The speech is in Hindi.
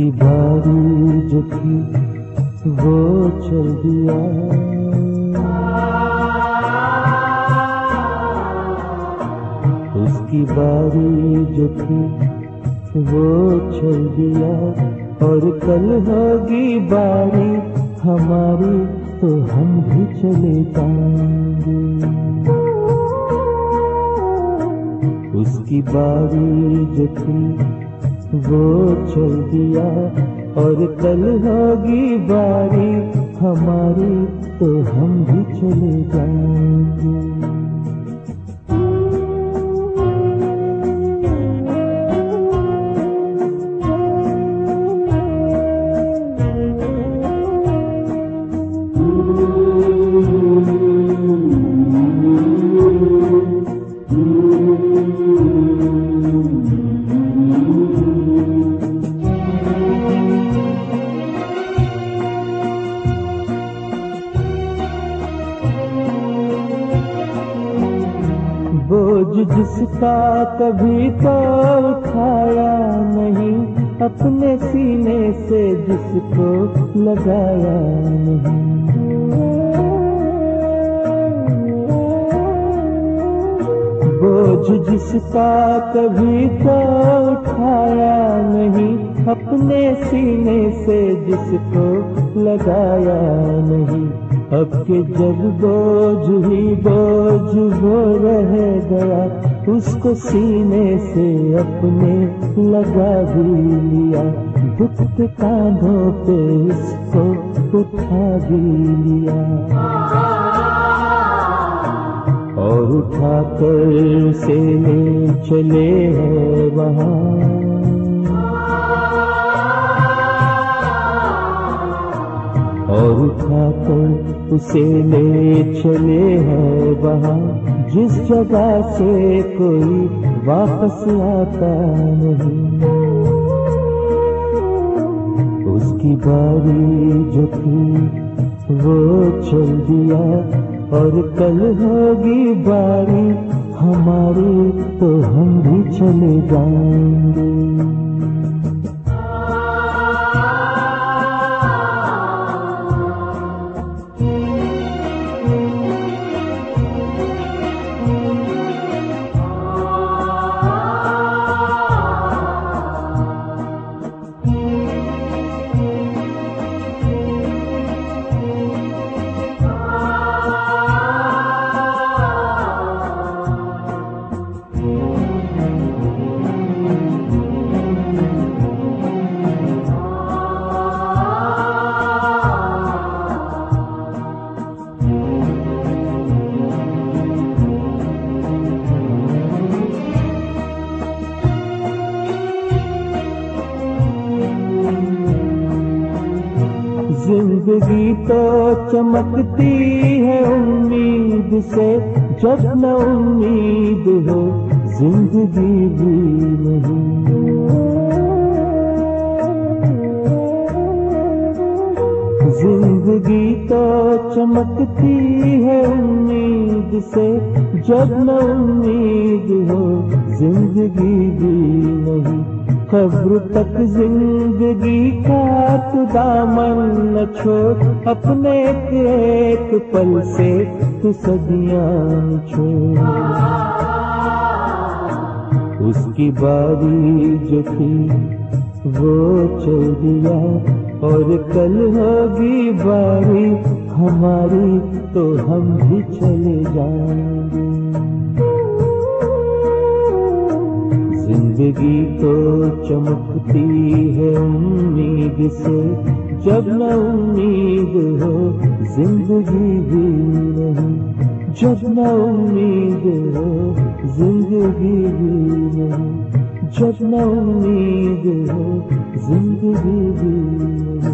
उसकी बारी जो थी वो चल दिया, उसकी बारी जो थी वो चल दिया। और कल होगी बारी हमारी तो हम भी चले जाएंगे। उसकी बारी जो थी वो चल दिया, और कल होगी बारी हमारी तो हम भी चले जाएंगे। बोझ जिसका कभी तो उठाया नहीं, अपने सीने से जिसको लगाया नहीं। बोझ जिसका कभी तो उठाया नहीं, अपने सीने से जिसको लगाया नहीं। अब के जब बोझ ही बोझ वो रह गया, उसको सीने से अपने लगा भी लिया। दुख के कांधों पे इसको उठा भी लिया, और उठा कर उसे ले चले हैं वहाँ। और उठा कर उसे ले चले हैं वहाँ, जिस जगह से कोई वापस आता नहीं। उसकी बारी जो थी वो चल दिया, और कल होगी बारी हमारी तो हम भी चले जाएंगे। जिंदगी तो चमकती है उम्मीद से, जब न उम्मीद हो जिंदगी भी नहीं। जिंदगी तो चमकती है उम्मीद से, जब न उम्मीद हो जिंदगी भी नहीं। कब्र तक जिंदगी का तू दामन न छोड़, अपने एक पल से तू सदियां छोड़। उसकी बारी जो थी वो चल दिया, और कल होगी बारी हमारी तो हम भी चले जाएंगे। जिंदगी तो चमकती है उम्मीद से, जब न उम्मीद हो जिंदगी भी नहीं। जब न उम्मीद हो जिंदगी भी नहीं। जब न उम्मीद हो जिंदगी भी नहीं।